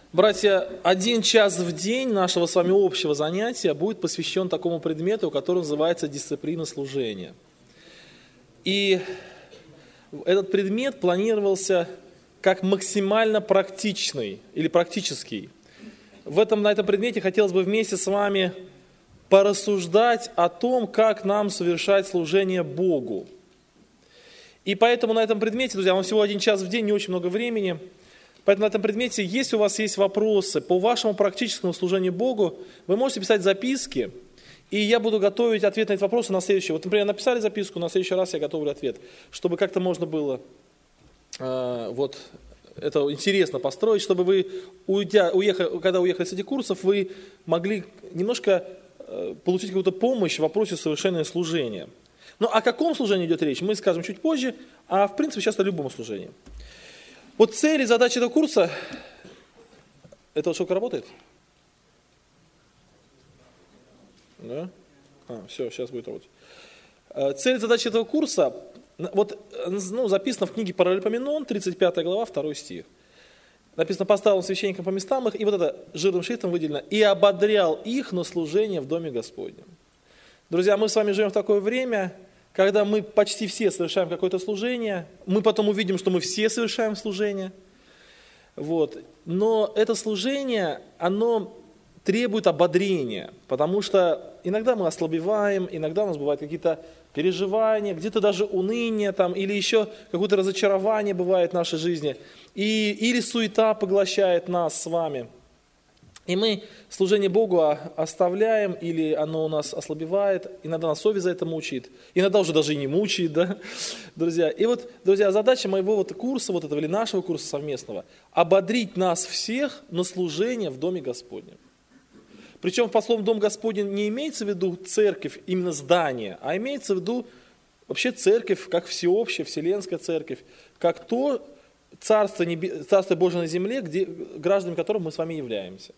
Братья, 1 час в день нашего с вами общего занятия будет посвящен такому предмету, который называется дисциплина служения. И этот предмет планировался как максимально практичный или практический. На этом предмете хотелось бы вместе с вами порассуждать о том, как нам совершать служение Богу. И поэтому на этом предмете, друзья, вам всего 1 час в день, не очень много времени. Поэтому на этом предмете, если у вас есть вопросы по вашему практическому служению Богу, вы можете писать записки, и я буду готовить ответ на эти вопросы на следующий. Вот, например, написали записку, на следующий раз я готовлю ответ, чтобы как-то можно было это интересно построить, чтобы вы, когда уехали с этих курсов, вы могли немножко получить какую-то помощь в вопросе совершения служения. Но о каком служении идет речь, мы скажем чуть позже, а в принципе сейчас о любом служении. Вот цель и задача этого курса, эта штука работает? Да? Все, сейчас будет работать. Цель и задача этого курса, записано в книге Паралипоменон, 35 глава, 2 стих. Написано: поставил он священникам по местам их, и вот это жирным шрифтом выделено, и ободрял их на служение в Доме Господнем. Друзья, мы с вами живем в такое время, когда мы почти все совершаем какое-то служение, мы потом увидим, что мы все совершаем служение. Но это служение, оно требует ободрения, потому что иногда мы ослабеваем, иногда у нас бывают какие-то переживания, где-то даже уныние или еще какое-то разочарование бывает в нашей жизни, или суета поглощает нас с вами. И мы служение Богу оставляем, или оно у нас ослабевает, иногда нас совесть за это мучает, иногда уже даже и не мучает, да, друзья. И друзья, задача моего курса, или нашего курса совместного, ободрить нас всех на служение в Доме Господнем. Причем под словом «Дом Господень» не имеется в виду церковь, именно здание, а имеется в виду вообще церковь, как всеобщая, вселенская церковь, как то Царство Божие на земле, гражданами которого мы с вами являемся.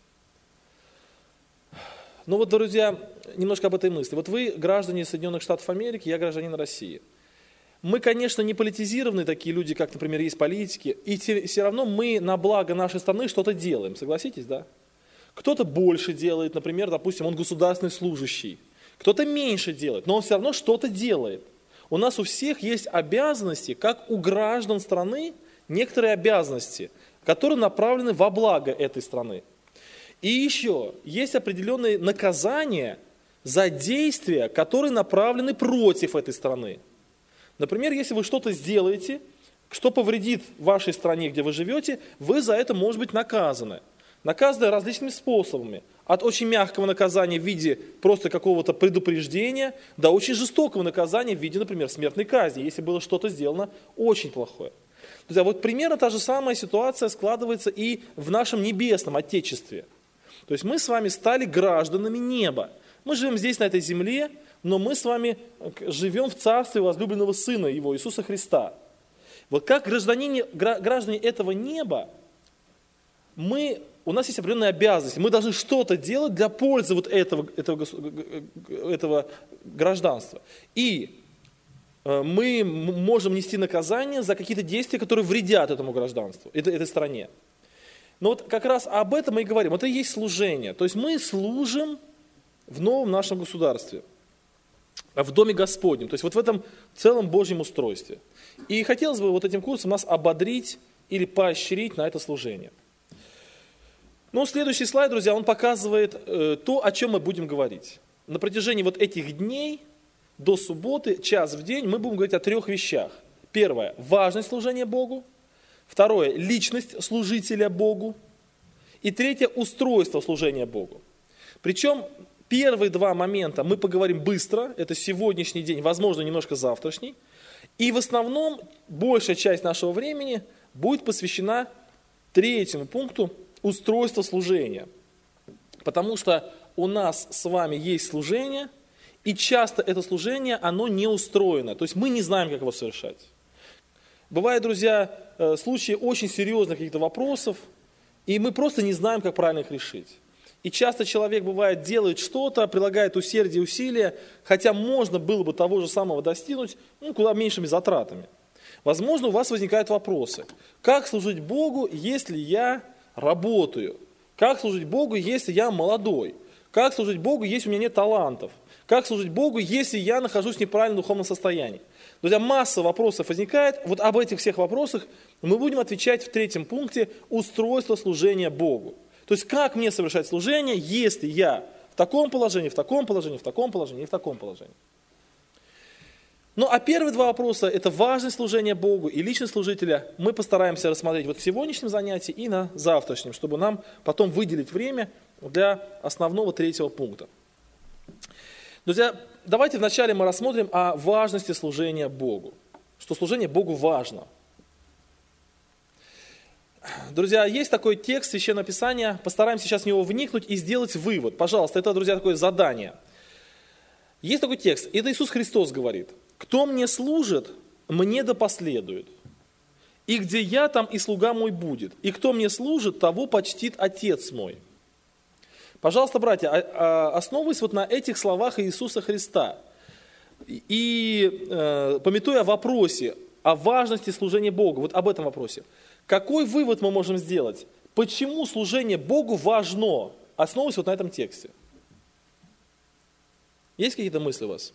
Друзья, немножко об этой мысли. Вы граждане Соединенных Штатов Америки, я гражданин России. Мы, конечно, не политизированные такие люди, как, например, есть политики, и все равно мы на благо нашей страны что-то делаем, согласитесь, да? Кто-то больше делает, например, допустим, он государственный служащий, кто-то меньше делает, но он все равно что-то делает. У нас у всех есть обязанности, как у граждан страны, некоторые обязанности, которые направлены во благо этой страны. И еще есть определенные наказания за действия, которые направлены против этой страны. Например, если вы что-то сделаете, что повредит вашей стране, где вы живете, вы за это можете быть наказаны. Наказаны различными способами. От очень мягкого наказания в виде просто какого-то предупреждения до очень жестокого наказания в виде, например, смертной казни, если было что-то сделано очень плохое. Друзья, примерно та же самая ситуация складывается и в нашем небесном Отечестве. То есть мы с вами стали гражданами неба. Мы живем здесь, на этой земле, но мы с вами живем в царстве возлюбленного Сына Его, Иисуса Христа. Как граждане этого неба, у нас есть определенные обязанности. Мы должны что-то делать для пользы этого гражданства. И мы можем нести наказание за какие-то действия, которые вредят этому гражданству, этой стране. Но как раз об этом мы и говорим. Это и есть служение. То есть мы служим в новом нашем государстве, в Доме Господнем. То есть в этом целом Божьем устройстве. И хотелось бы этим курсом нас ободрить или поощрить на это служение. Следующий слайд, друзья, он показывает то, о чем мы будем говорить. На протяжении этих дней до субботы, час в день, мы будем говорить о 3 вещах. Первое – важность служения Богу. Второе – личность служителя Богу. И третье – устройство служения Богу. Причем первые 2 момента мы поговорим быстро. Это сегодняшний день, возможно, немножко завтрашний. И в основном большая часть нашего времени будет посвящена 3-му пункту – устройство служения. Потому что у нас с вами есть служение, и часто это служение, оно не устроено. То есть мы не знаем, как его совершать. Бывают, друзья, случаи очень серьезных каких-то вопросов, и мы просто не знаем, как правильно их решить. И часто человек, бывает, делает что-то, прилагает усердие и усилия, хотя можно было бы того же самого достигнуть, куда меньшими затратами. Возможно, у вас возникают вопросы. Как служить Богу, если я работаю? Как служить Богу, если я молодой? Как служить Богу, если у меня нет талантов? Как служить Богу, если я нахожусь в неправильном духовном состоянии? Друзья, масса вопросов возникает. Вот об этих всех вопросах мы будем отвечать в 3 пункте устройство служения Богу. То есть, как мне совершать служение, если я в таком положении, в таком положении, в таком положении и в таком положении. Ну, а первые 2 вопроса – это важность служения Богу и личность служителя. Мы постараемся рассмотреть вот в сегодняшнем занятии и на завтрашнем, чтобы нам потом выделить время для основного 3 пункта. Друзья, давайте вначале мы рассмотрим о важности служения Богу. Что служение Богу важно. Друзья, есть такой текст Священного Писания, постараемся сейчас в него вникнуть и сделать вывод. Пожалуйста, это, друзья, такое задание. Есть такой текст, это Иисус Христос говорит: «Кто мне служит, мне да последует. И где я, там и слуга мой будет. И кто мне служит, того почтит Отец мой». Пожалуйста, братья, основываясь вот на этих словах Иисуса Христа и памятуя о вопросе о важности служения Богу, вот об этом вопросе, какой вывод мы можем сделать? Почему служение Богу важно, основываясь вот на этом тексте? Есть какие-то мысли у вас?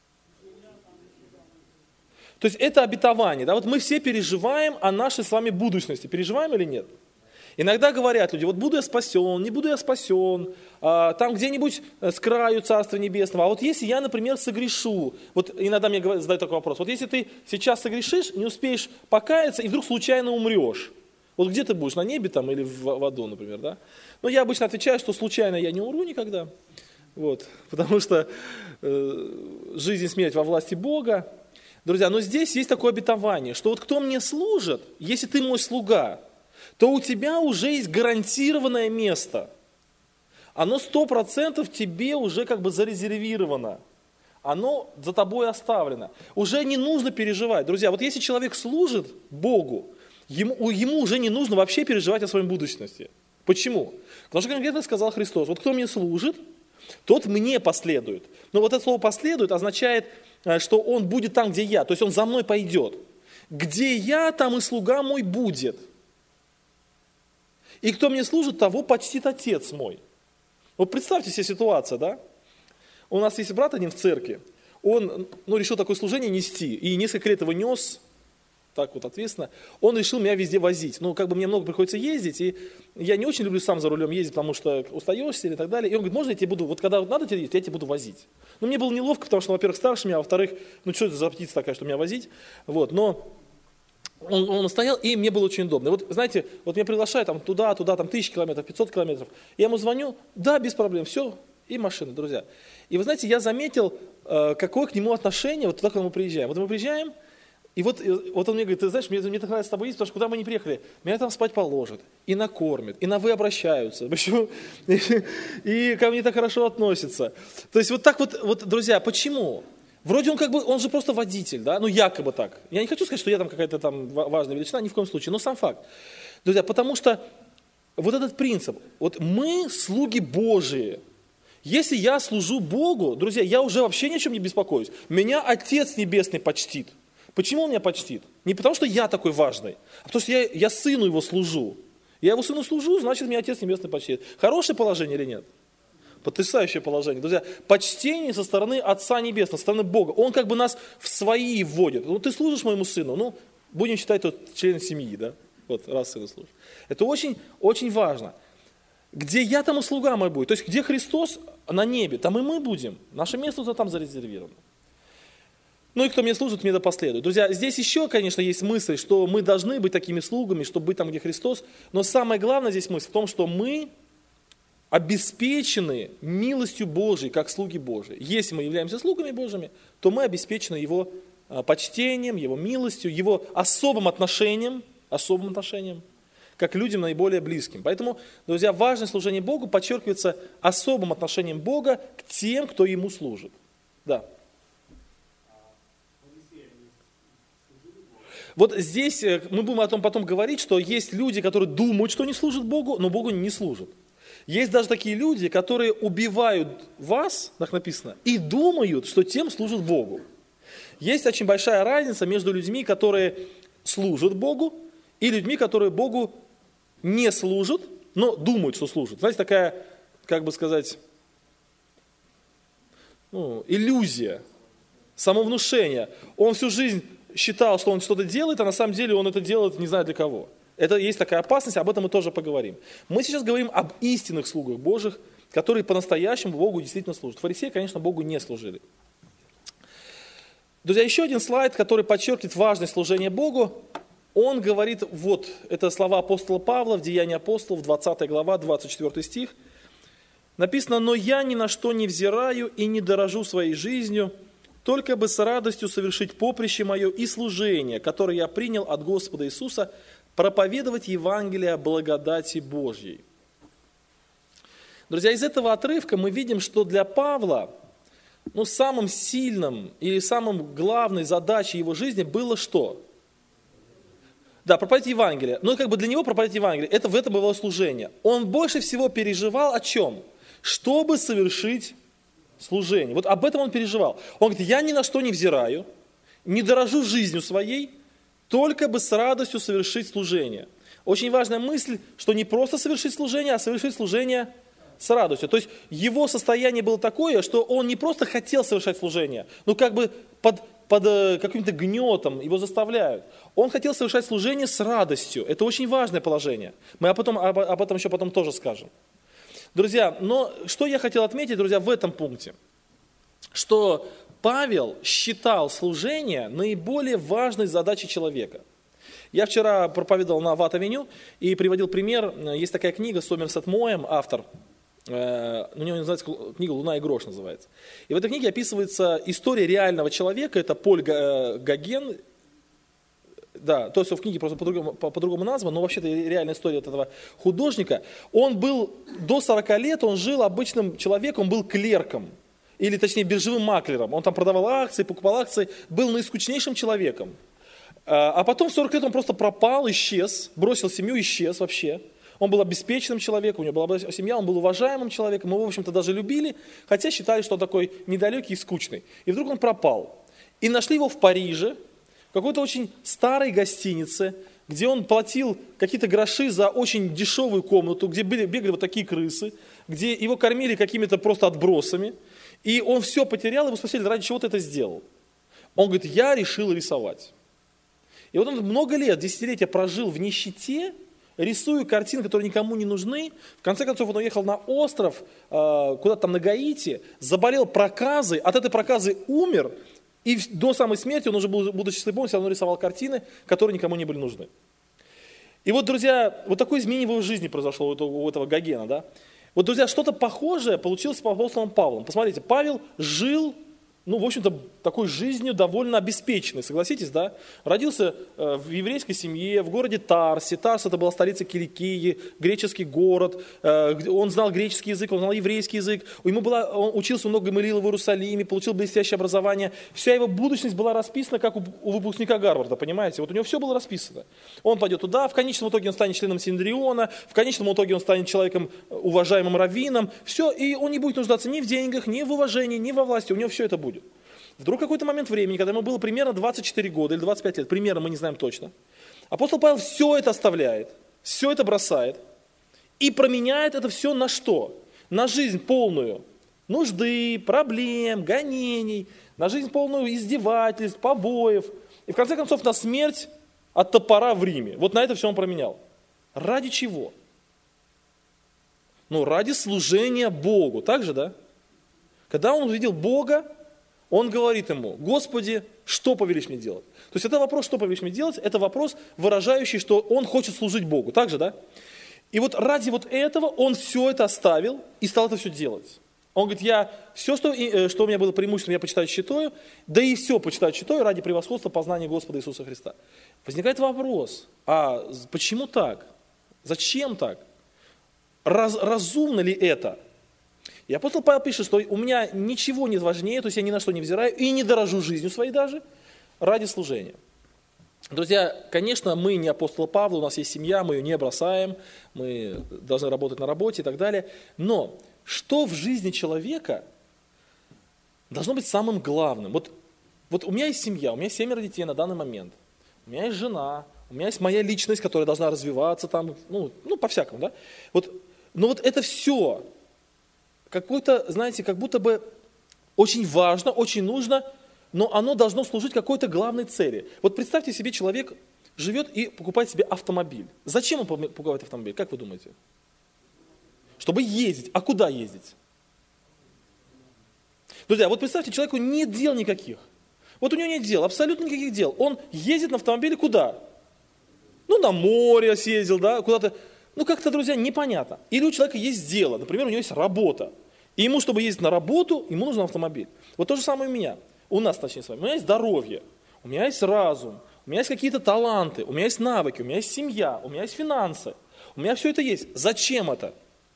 То есть это обетование, да? Вот мы все переживаем о нашей с вами будущности. Переживаем или нет? Иногда говорят люди: вот буду я спасен, не буду я спасен, там где-нибудь с краю Царства Небесного. А вот если я, например, согрешу, вот иногда мне задают такой вопрос: вот если ты сейчас согрешишь, не успеешь покаяться и вдруг случайно умрешь, вот где ты будешь, на небе там или в аду, например, да? Но я обычно отвечаю, что случайно я не умру никогда, вот, потому что жизнь и смерть во власти Бога. Друзья, но здесь есть такое обетование, что вот кто мне служит, если ты мой слуга, то у тебя уже есть гарантированное место. Оно 100% тебе уже как бы зарезервировано. Оно за тобой оставлено. Уже не нужно переживать. Друзья, вот если человек служит Богу, ему уже не нужно вообще переживать о своей будущности. Почему? Потому что конкретно сказал Христос: вот кто мне служит, тот мне последует. Но вот это слово «последует» означает, что он будет там, где я. То есть он за мной пойдет. Где я, там и слуга мой будет. И кто мне служит, того почтит Отец мой. Вот представьте себе ситуацию, да? У нас есть брат один в церкви, он решил такое служение нести, и несколько лет его нес, так вот ответственно. Он решил меня везде возить. Мне много приходится ездить, и я не очень люблю сам за рулем ездить, потому что устаешься или так далее. И он говорит: можно я тебе буду, вот когда надо тебе ездить, я тебя буду возить. Мне было неловко, потому что, во-первых, старше меня, а во-вторых, что это за птица такая, что меня возить. Вот, но он стоял, и мне было очень удобно. Вот, знаете, вот меня приглашают туда, там 1000 километров, 500 километров. Я ему звоню: да, без проблем, все, и машина, друзья. И вы знаете, я заметил, какое к нему отношение, вот туда, куда мы приезжаем. Вот мы приезжаем, и вот он мне говорит: ты знаешь, мне так нравится с тобой ездить, потому что куда мы не приехали, меня там спать положат, и накормят, и на «вы» обращаются. Почему? И ко мне так хорошо относятся. То есть вот так вот, друзья, почему? Вроде он же просто водитель, да, якобы так. Я не хочу сказать, что я там какая-то там важная величина, ни в коем случае, но сам факт. Друзья, потому что вот этот принцип, вот мы слуги Божии. Если я служу Богу, друзья, я уже вообще ни о чем не беспокоюсь. Меня Отец Небесный почтит. Почему он меня почтит? Не потому, что я такой важный, а потому, что я сыну его служу. Я его сыну служу, значит, меня Отец Небесный почтит. Хорошее положение или нет? Потрясающее положение. Друзья, почтение со стороны Отца Небесного, со стороны Бога. Он как бы нас в свои вводит. Ты служишь моему сыну, будем считать тот член семьи, да? Вот, раз сыну служишь. Это очень, очень важно. Где я, там и слуга мой будет. То есть, где Христос на небе, там и мы будем. Наше место там зарезервировано. И кто мне служит, мне да последует. Друзья, здесь еще, конечно, есть мысль, что мы должны быть такими слугами, чтобы быть там, где Христос. Но самое главное здесь мысль в том, что мы обеспечены милостью Божией, как слуги Божии. Если мы являемся слугами Божьими, то мы обеспечены Его почтением, Его милостью, Его особым отношением, как людям наиболее близким. Поэтому, друзья, важность служения Богу подчеркивается особым отношением Бога к тем, кто Ему служит. Да. Вот здесь мы будем о том потом говорить, что есть люди, которые думают, что они служат Богу, но Богу не служат. Есть даже такие люди, которые убивают вас, так написано, и думают, что тем служат Богу. Есть очень большая разница между людьми, которые служат Богу, и людьми, которые Богу не служат, но думают, что служат. Знаете, такая, как бы сказать, иллюзия, самовнушение. Он всю жизнь считал, что он что-то делает, а на самом деле он это делает не знаю для кого. Это есть такая опасность, об этом мы тоже поговорим. Мы сейчас говорим об истинных слугах Божьих, которые по-настоящему Богу действительно служат. Фарисеи, конечно, Богу не служили. Друзья, еще один слайд, который подчеркивает важность служения Богу. Он говорит, вот, это слова апостола Павла в Деянии апостолов, 20 глава, 24 стих. Написано: «Но я ни на что не взираю и не дорожу своей жизнью, только бы с радостью совершить поприще мое и служение, которое я принял от Господа Иисуса, проповедовать Евангелие благодати Божьей». Друзья, из этого отрывка мы видим, что для Павла самым сильным или самым главной задачей его жизни было что? Да, проповедовать Евангелие. Но для него проповедовать Евангелие, в этом было служение. Он больше всего переживал о чем? Чтобы совершить служение. Вот об этом он переживал. Он говорит: я ни на что не взираю, не дорожу жизнью своей, только бы с радостью совершить служение. Очень важная мысль, что не просто совершить служение, а совершить служение с радостью. То есть его состояние было такое, что он не просто хотел совершать служение, под каким-то гнетом его заставляют. Он хотел совершать служение с радостью. Это очень важное положение. Мы об этом еще потом тоже скажем. Друзья, но что я хотел отметить, друзья, в этом пункте, что Павел считал служение наиболее важной задачей человека. Я вчера проповедовал на Ват-авеню и приводил пример. Есть такая книга Сомерсет Моэм, автор. У него называется книга «Луна и грош» называется. И в этой книге описывается история реального человека. Это Поль Гоген. Да, то есть в книге просто по-другому названо, но вообще-то реальная история этого художника. Он был до 40 лет, он жил обычным человеком, он был клерком, или точнее биржевым маклером. Он там продавал акции, покупал акции, был наискучнейшим человеком. А потом в 40 лет он просто пропал, исчез, бросил семью, исчез вообще. Он был обеспеченным человеком, у него была семья, он был уважаемым человеком, его, в общем-то, даже любили, хотя считали, что он такой недалекий и скучный. И вдруг он пропал. И нашли его в Париже, в какой-то очень старой гостинице, где он платил какие-то гроши за очень дешевую комнату, где бегали вот такие крысы, где его кормили какими-то просто отбросами. И он все потерял, его спросили: ради чего ты это сделал? Он говорит: я решил рисовать. И вот он много лет, десятилетия прожил в нищете, рисуя картины, которые никому не нужны. В конце концов он уехал на остров, куда-то там на Гаити, заболел проказой, от этой проказы умер. И до самой смерти он уже, будучи слепым, все равно рисовал картины, которые никому не были нужны. И вот, друзья, вот такое изменение в его жизни произошло у этого Гогена. Да? Вот, друзья, что-то похожее получилось с апостолом Павлом. Посмотрите, Павел жил, в общем-то, такой жизнью довольно обеспеченной, согласитесь, да? Родился в еврейской семье, в городе Тарсе. Тарс — это была столица Киликии, греческий город. Он знал греческий язык, он знал еврейский язык. Он учился много Гамалиила в Иерусалиме, получил блестящее образование. Вся его будущность была расписана, как у выпускника Гарварда, понимаете? Вот у него все было расписано. Он пойдет туда, в конечном итоге он станет членом Синедриона, в конечном итоге он станет человеком, уважаемым раввином. Все, и он не будет нуждаться ни в деньгах, ни в уважении, ни во власти. У него все это будет. Вдруг какой-то момент времени, когда ему было примерно 24 года или 25 лет, примерно, мы не знаем точно, апостол Павел все это оставляет, все это бросает и променяет это все на что? На жизнь полную нужды, проблем, гонений, на жизнь полную издевательств, побоев и в конце концов на смерть от топора в Риме. Вот на это все он променял. Ради чего? Ради служения Богу, так же, да? Когда он увидел Бога, он говорит ему: Господи, что повелишь мне делать? То есть это вопрос, что повелишь мне делать, это вопрос, выражающий, что он хочет служить Богу. Так же, да? И вот ради вот этого он все это оставил и стал это все делать. Он говорит: все, что у меня было преимуществом, я почитаю считаю, да и все почитаю считаю ради превосходства познания Господа Иисуса Христа. Возникает вопрос: а почему так? Зачем так? Разумно ли это? И апостол Павел пишет, что у меня ничего нет важнее, то есть я ни на что не взираю и не дорожу жизнью своей даже ради служения. Друзья, конечно, мы не апостол Павел, у нас есть семья, мы ее не бросаем, мы должны работать на работе и так далее. Но что в жизни человека должно быть самым главным? Вот у меня есть семья, у меня 7 детей на данный момент, у меня есть жена, у меня есть моя личность, которая должна развиваться там, ну по-всякому, да. Но вот это все какое-то, знаете, как будто бы очень важно, очень нужно, но оно должно служить какой-то главной цели. Вот представьте себе, человек живет и покупает себе автомобиль. Зачем он покупает автомобиль, как вы думаете? Чтобы ездить. А куда ездить? Друзья, вот представьте, человеку нет дел никаких. Вот у него нет дел, абсолютно никаких дел. Он ездит на автомобиле куда? Ну, на море съездил, да, куда-то. Ну, как-то, друзья, непонятно. Или у человека есть дело, например, у него есть работа. И ему, чтобы ездить на работу, ему нужен автомобиль. Вот то же самое у меня. У нас, точнее, с вами. У меня есть здоровье, у меня есть разум, у меня есть какие-то таланты, у меня есть навыки, у меня есть семья, у меня есть финансы. У меня все это есть. Зачем это?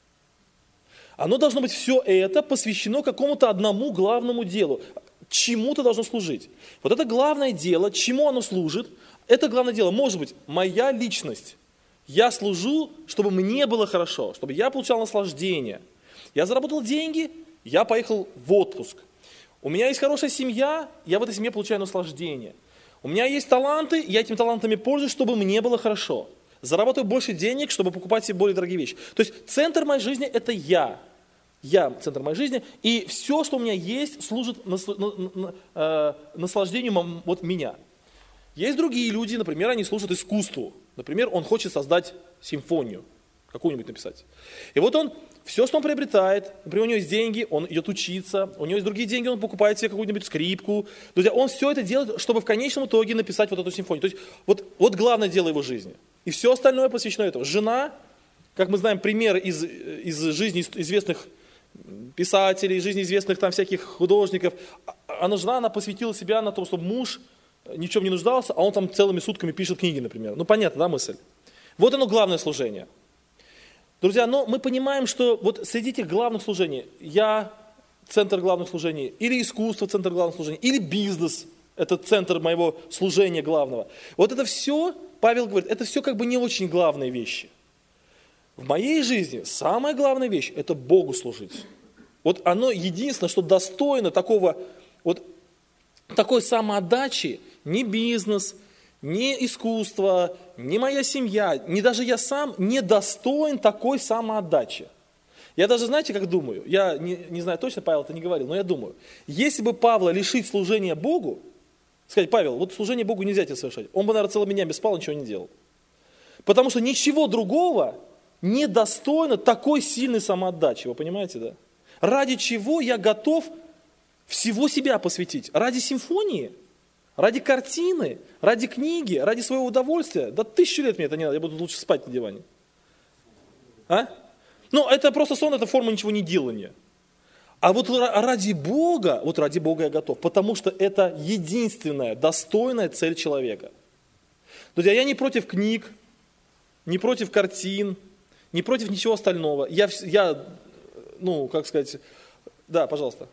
Оно должно быть, все это посвящено какому-то одному главному делу. Чему-то должно служить. Вот это главное дело, чему оно служит, это главное дело, может быть, моя личность. Я служу, чтобы мне было хорошо, чтобы я получал наслаждение. Я заработал деньги, я поехал в отпуск. У меня есть хорошая семья, я в этой семье получаю наслаждение. У меня есть таланты, я этими талантами пользуюсь, чтобы мне было хорошо. Зарабатываю больше денег, чтобы покупать себе более дорогие вещи. То есть центр моей жизни – это я. Я – центр моей жизни, и все, что у меня есть, служит наслаждению вот меня. Есть другие люди, например, они служат искусству. Например, он хочет создать симфонию, какую-нибудь написать. И вот он, все, что он приобретает, например, у него есть деньги, он идет учиться, у него есть другие деньги, он покупает себе какую-нибудь скрипку. Друзья, он все это делает, чтобы в конечном итоге написать вот эту симфонию. То есть вот главное дело его жизни. И все остальное посвящено этому. Жена, как мы знаем, пример из жизни известных писателей, жизни известных там всяких художников, она посвятила себя на то, чтобы муж ни в чем не нуждался, а он там целыми сутками пишет книги, например. Ну, понятно, да, мысль? Вот оно главное служение. Друзья, но мы понимаем, что вот среди этих главных служений, я центр главных служений, или искусство центр главных служений, или бизнес, это центр моего служения главного. Вот это все, Павел говорит, это все как бы не очень главные вещи. В моей жизни самая главная вещь – это Богу служить. Вот оно единственное, что достойно такой самоотдачи, ни бизнес, ни искусство, ни моя семья, ни даже я сам не достоин такой самоотдачи. Я даже, знаете, как думаю, я не знаю точно, Павел это не говорил, но я думаю, если бы Павла лишить служения Богу, сказать, Павел, вот служение Богу нельзя тебе совершать, он бы, наверное, целыми днями спал, ничего не делал. Потому что ничего другого не достойно такой сильной самоотдачи, вы понимаете, да? Ради чего я готов всего себя посвятить? Ради симфонии? Ради картины? Ради книги? Ради своего удовольствия? Да 1000 лет мне это не надо, я буду лучше спать на диване. А? Ну, это просто сон, это форма ничего не делания. А вот ради Бога я готов, потому что это единственная достойная цель человека. Друзья, я не против книг, не против картин, не против ничего остального. Да, пожалуйста.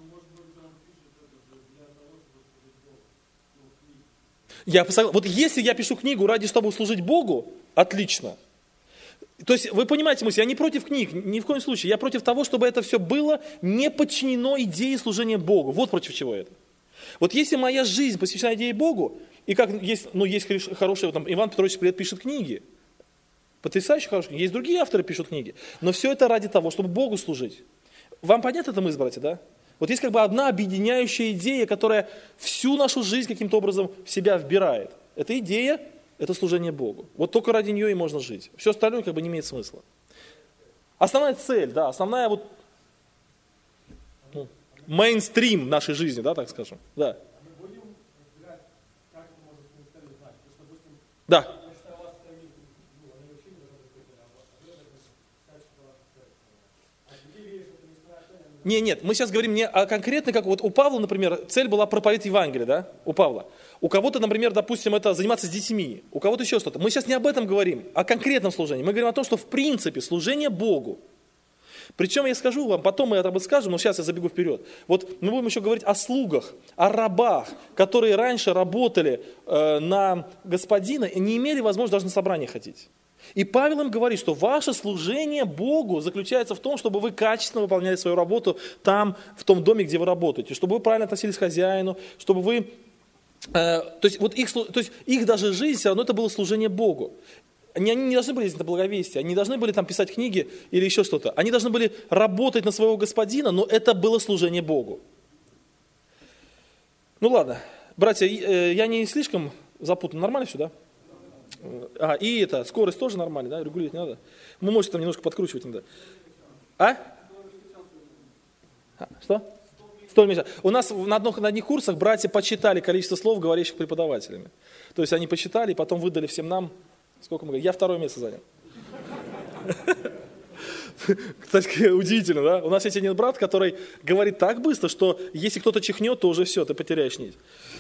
Вот если я пишу книгу ради чтобы служить Богу, отлично. То есть вы понимаете мысль, я не против книг, ни в коем случае. Я против того, чтобы это все было не подчинено идее служения Богу. Вот против чего это. Вот если моя жизнь посвящена идее Богу, и как есть хорошие, там, Иван Петрович Сплет пишет книги, потрясающе хорошие книги, есть другие авторы пишут книги, но все это ради того, чтобы Богу служить. Вам понятна эта мысль, братья, да? Вот есть как бы одна объединяющая идея, которая всю нашу жизнь каким-то образом в себя вбирает. Эта идея – это служение Богу. Вот только ради нее и можно жить. Все остальное как бы не имеет смысла. Основная цель, да, основная мейнстрим нашей жизни, да, так скажем. Да. Да. Нет, мы сейчас говорим не о конкретно, как вот у Павла, например, цель была проповедь Евангелия, да, у Павла. У кого-то, например, допустим, это заниматься с детьми, у кого-то еще что-то. Мы сейчас не об этом говорим, о конкретном служении. Мы говорим о том, что в принципе служение Богу. Причем я скажу вам, потом мы об этом скажем, но сейчас я забегу вперед. Вот мы будем еще говорить о слугах, о рабах, которые раньше работали на господина и не имели возможности даже на собрание ходить. И Павел им говорит, что ваше служение Богу заключается в том, чтобы вы качественно выполняли свою работу там, в том доме, где вы работаете, чтобы вы правильно относились к хозяину, чтобы вы То есть, их даже жизнь, все равно это было служение Богу. Они не должны были ездить на благовестие, они не должны были там писать книги или еще что-то. Они должны были работать на своего господина, но это было служение Богу. Ну ладно, братья, я не слишком запутан, нормально все, да? И скорость тоже нормально, да, регулировать не надо. Вы можете там немножко подкручивать иногда. Что? 100 месяцев. У нас на одних курсах братья подсчитали количество слов, говорящих преподавателями. То есть они посчитали и потом выдали всем нам, сколько мы говорим, я 2 место занял. Кстати, удивительно, да? У нас есть один брат, который говорит так быстро, что если кто-то чихнет, то уже все, ты потеряешь нить.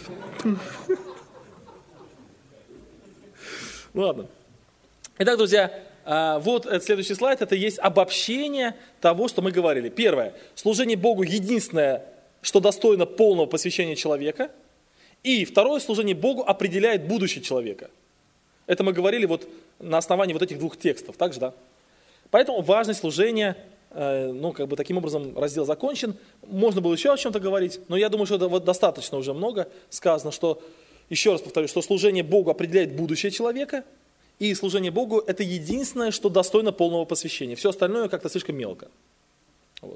Ладно. Итак, друзья, вот следующий слайд, это есть обобщение того, что мы говорили. Первое. Служение Богу единственное, что достойно полного посвящения человека. И второе, служение Богу определяет будущее человека. Это мы говорили вот на основании вот этих 2 текстов, так же, да? Поэтому важность служения, таким образом раздел закончен. Можно было еще о чем-то говорить, но я думаю, что это вот достаточно уже много сказано, что, еще раз повторю, что служение Богу определяет будущее человека, и служение Богу – это единственное, что достойно полного посвящения. Все остальное как-то слишком мелко. Вот.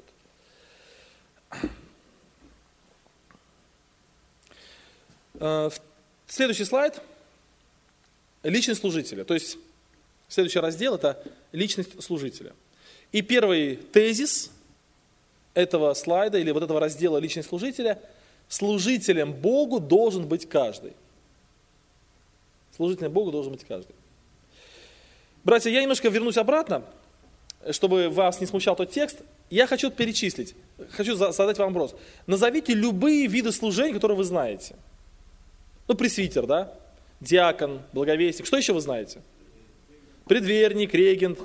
Следующий слайд – личность служителя. То есть следующий раздел – это личность служителя. И первый тезис этого слайда или вот этого раздела «Личность служителя» – служителем Богу должен быть каждый. Служителем Богу должен быть каждый. Братья, я немножко вернусь обратно, чтобы вас не смущал тот текст. Я хочу перечислить, хочу задать вам вопрос. Назовите любые виды служений, которые вы знаете. Пресвитер, да? Диакон, благовестник. Что еще вы знаете? Предверник, регент.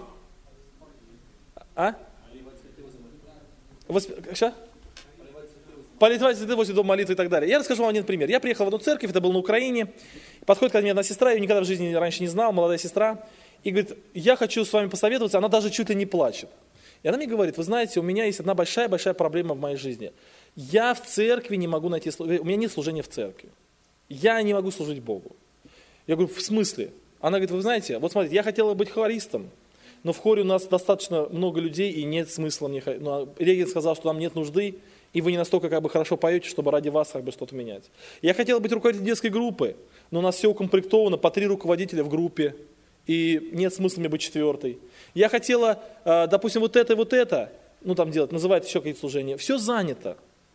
Что? Поливать цветы возле дома молитвы и так далее. Я расскажу вам один пример. Я приехал в одну церковь, это было на Украине. Подходит ко мне одна сестра, я ее никогда в жизни раньше не знал, молодая сестра. И говорит, я хочу с вами посоветоваться. Она даже чуть ли не плачет. И она мне говорит, вы знаете, у меня есть одна большая-большая проблема в моей жизни. Я в церкви не могу найти, у меня нет служения в церкви. Я не могу служить Богу. Я говорю, в смысле? Она говорит, вы знаете, вот смотрите, я хотела быть хористом, но в хоре у нас достаточно много людей, и нет смысла мне ходить. Регент сказал, что нам нет нужды, и вы не настолько хорошо поете, чтобы ради вас что-то менять. Я хотела быть руководителем детской группы, но у нас все укомплектовано, по 3 руководителя в группе, и нет смысла мне быть 4-й. Я хотела, допустим, вот это, делать, называют еще какие-то служения. Все занято.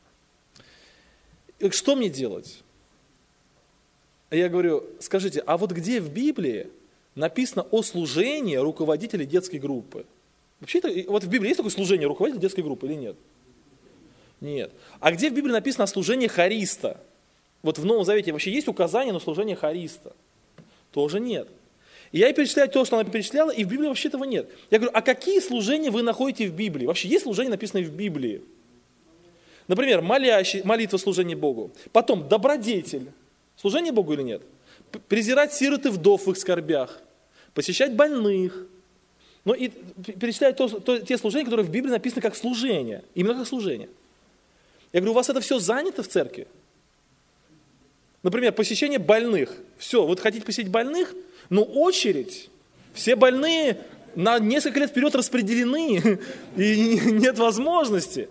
Что мне делать? Я говорю, скажите, а вот где в Библии написано о служении руководителя детской группы? Вообще-то, вот в Библии есть такое служение руководителя детской группы или нет? Нет. А где в Библии написано о служении хориста? Вот в Новом Завете вообще есть указание на служение хориста? Тоже нет. И я ей перечисляю то, что она перечисляла, и в Библии вообще этого нет. Я говорю, а какие служения вы находите в Библии? Вообще есть служения, написанные в Библии? Например, молитва, служение Богу. Потом, добродетель. Служение Богу или нет? Презирать сирот и вдов в их скорбях. Посещать больных. И перечислять те служения, которые в Библии написаны как служение. Именно как служение. Я говорю, у вас это все занято в церкви? Например, посещение больных. Все, вот хотите посетить больных, но очередь. Все больные на несколько лет вперед распределены, и нет возможности.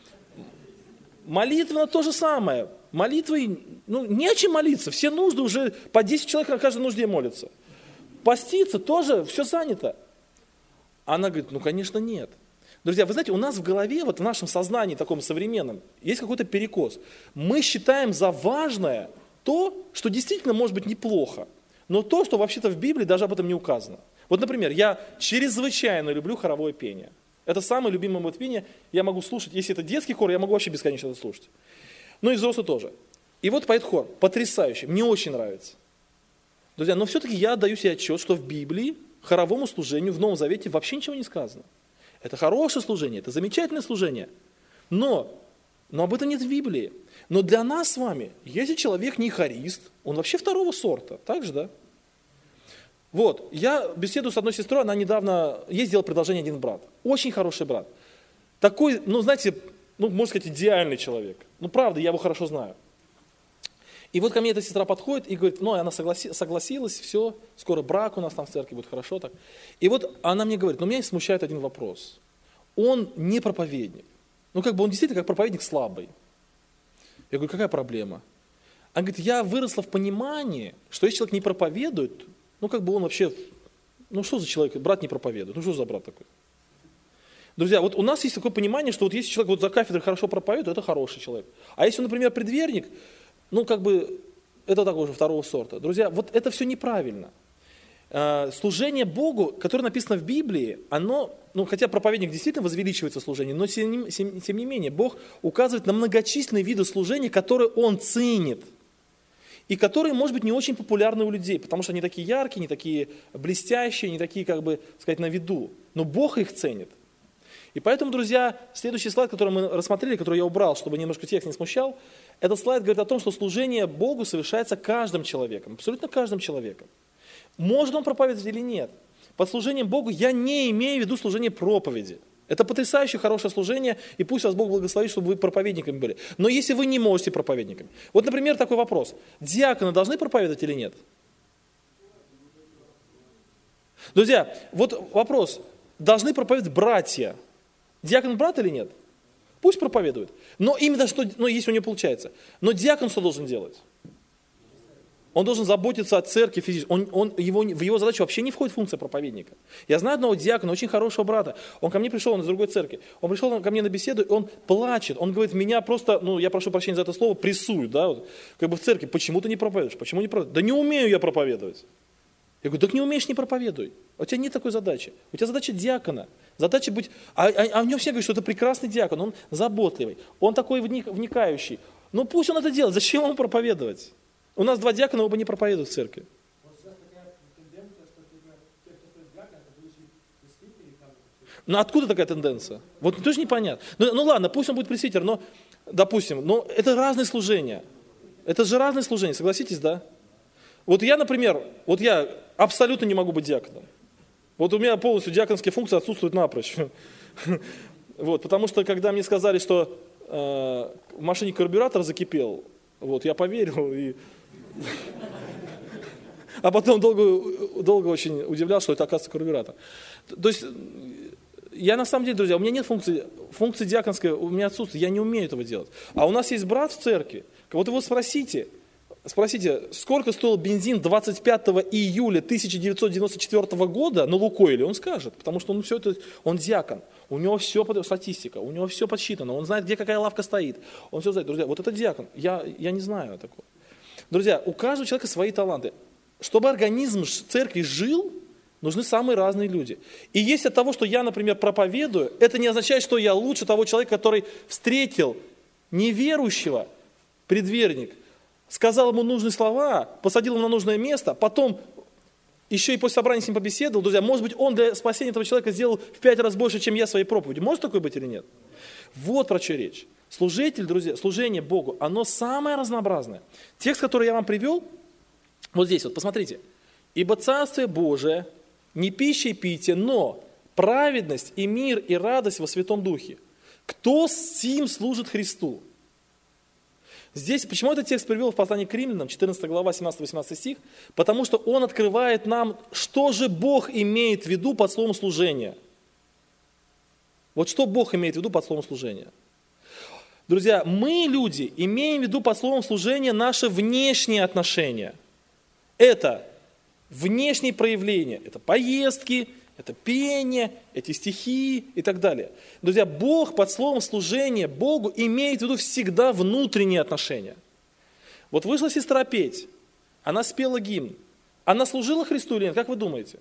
Молитва то же самое. Молитвой, не о чем молиться. Все нужды уже, по 10 человек на каждой нужде молятся. Поститься тоже, все занято. Она говорит, конечно, нет. Друзья, вы знаете, у нас в голове, вот в нашем сознании таком современном, есть какой-то перекос. Мы считаем за важное то, что действительно может быть неплохо, но то, что вообще-то в Библии даже об этом не указано. Вот, например, я чрезвычайно люблю хоровое пение. Это самое любимое мое пение, я могу слушать, если это детский хор, я могу вообще бесконечно это слушать. И взрослый тоже. И вот поет хор, потрясающий, мне очень нравится. Друзья, но все-таки я отдаю себе отчет, что в Библии хоровому служению в Новом Завете вообще ничего не сказано. Это хорошее служение, это замечательное служение, но об этом нет в Библии. Но для нас с вами, если человек не хорист, он вообще 2-го сорта, так же, да? Вот, я беседую с одной сестрой, она недавно, ей сделал предложение один брат, очень хороший брат. Такой, знаете, можно сказать, идеальный человек. Правда, я его хорошо знаю. И вот ко мне эта сестра подходит и говорит, ну, она согласилась, все, скоро брак у нас там в церкви, будет хорошо так. И вот она мне говорит, но меня смущает один вопрос. Он не проповедник. Ну, как бы он действительно как проповедник слабый. Я говорю, какая проблема? Она говорит, я выросла в понимании, что если человек не проповедует, ну, как бы он вообще, ну, что за человек, брат не проповедует, ну, что за брат такой? Друзья, вот у нас есть такое понимание, что вот если человек вот за кафедрой хорошо проповедует, это хороший человек. А если он, например, предверник, ну, как бы, это такой же второго сорта. Друзья, вот это все неправильно. Служение Богу, которое написано в Библии, оно, ну, хотя проповедник действительно возвеличивается служение, но тем не менее, Бог указывает на многочисленные виды служения, которые Он ценит. И которые, может быть, не очень популярны у людей, потому что они такие яркие, не такие блестящие, не такие, как бы, сказать, на виду. Но Бог их ценит. И поэтому, друзья, следующий слайд, который мы рассмотрели, который я убрал, чтобы немножко текст не смущал, этот слайд говорит о том, что служение Богу совершается каждым человеком, абсолютно каждым человеком. Может он проповедовать или нет? Под служением Богу я не имею в виду служение проповеди. Это потрясающе хорошее служение, и пусть вас Бог благословит, чтобы вы проповедниками были. Но если вы не можете проповедниками. Вот, например, такой вопрос. Диаконы должны проповедовать или нет? Друзья, вот вопрос. Должны проповедовать братья. Диакон брат или нет? Пусть проповедует. Но именно что, ну, если у него получается. Но диакон что должен делать? Он должен заботиться о церкви физически. В его задачу вообще не входит функция проповедника. Я знаю одного диакона, очень хорошего брата. Он ко мне пришел, он из другой церкви. Он пришел ко мне на беседу, и он плачет. Он говорит, меня просто, ну, я прошу прощения за это слово, прессуют, да, вот, как бы в церкви. Почему ты не проповедуешь? Почему не проповедуешь? Да не умею я проповедовать. Я говорю, так не умеешь, не проповедуй. У тебя нет такой задачи. У тебя задача диакона. Задача быть... А в нем все говорят, что это прекрасный диакон, он заботливый, он такой вникающий. Ну пусть он это делает, зачем ему проповедовать? У нас 2 диакона, оба не проповедуют в церкви. Ну откуда такая тенденция? Вот тоже непонятно. Ну ладно, пусть он будет пресвитер, но, допустим, но это разные служения. Это же разные служения, согласитесь, да? Вот я, например, вот я абсолютно не могу быть диаконом. Вот у меня полностью диаконские функции отсутствуют напрочь. Вот, потому что, когда мне сказали, что в машине карбюратор закипел, вот, я поверил. А потом долго очень удивлялся, что это, оказывается, карбюратор. То есть, я на самом деле, друзья, у меня нет функции диаконской, у меня отсутствует, я не умею этого делать. А у нас есть брат в церкви, вот его спросите, сколько стоил бензин 25 июля 1994 года на Лукойле, он скажет, потому что он диакон, у него все статистика, у него все подсчитано, он знает, где какая лавка стоит, он все знает. Друзья, вот это диакон, я не знаю такого. Друзья, у каждого человека свои таланты. Чтобы организм церкви жил, нужны самые разные люди. И если от того, что я, например, проповедую, это не означает, что я лучше того человека, который встретил неверующего, предверник, сказал ему нужные слова, посадил его на нужное место, потом еще и после собрания с ним побеседовал. Друзья, может быть, он для спасения этого человека сделал в 5 раз больше, чем я своей проповедью. Может такое быть или нет? Вот про что речь. Служитель, друзья, служение Богу, оно самое разнообразное. Текст, который я вам привел, вот здесь вот, посмотрите. «Ибо Царствие Божие не пища и питье, но праведность и мир и радость во Святом Духе. Кто сим служит Христу?» Здесь, почему этот текст привел в послании к Римлянам, 14 глава, 17-18 стих? Потому что он открывает нам, что же Бог имеет в виду под словом служения. Вот что Бог имеет в виду под словом служения. Друзья, мы, люди, имеем в виду под словом служения наши внешние отношения. Это внешние проявления, это поездки, это пение, эти стихи и так далее. Друзья, Бог под словом служения Богу имеет в виду всегда внутренние отношения. Вот вышла сестра петь, она спела гимн. Она служила Христу или нет? Как вы думаете?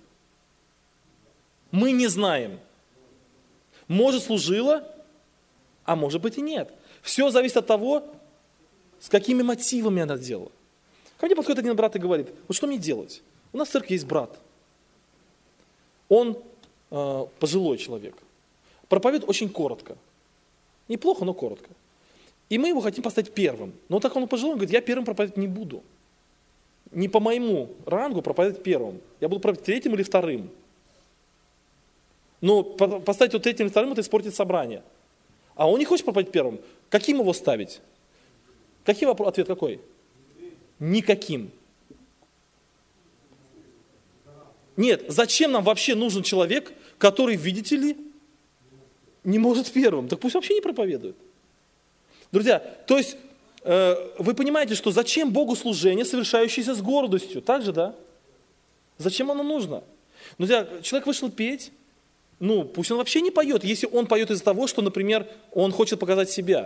Мы не знаем. Может, служила, а может быть и нет. Все зависит от того, с какими мотивами она делала. Ко мне подходит один брат и говорит, вот что мне делать? У нас в церкви есть брат. Он пожилой человек. Проповедует очень коротко. Неплохо, но коротко. И мы его хотим поставить первым. Но так он пожилой, он говорит, я первым проповедовать не буду. Не по моему рангу проповедовать первым. Я буду проповедовать 3-м или 2-м. Но поставить его 3-м или 2-м, это испортит собрание. А он не хочет проповедовать первым. Каким его ставить? Ответ какой? Никаким. Нет, зачем нам вообще нужен человек, который, видите ли, не может первым? Так пусть вообще не проповедует. Друзья, то есть вы понимаете, что зачем Богу служение, совершающееся с гордостью? Так же, да? Зачем оно нужно? Друзья, человек вышел петь, пусть он вообще не поет, если он поет из-за того, что, например, он хочет показать себя.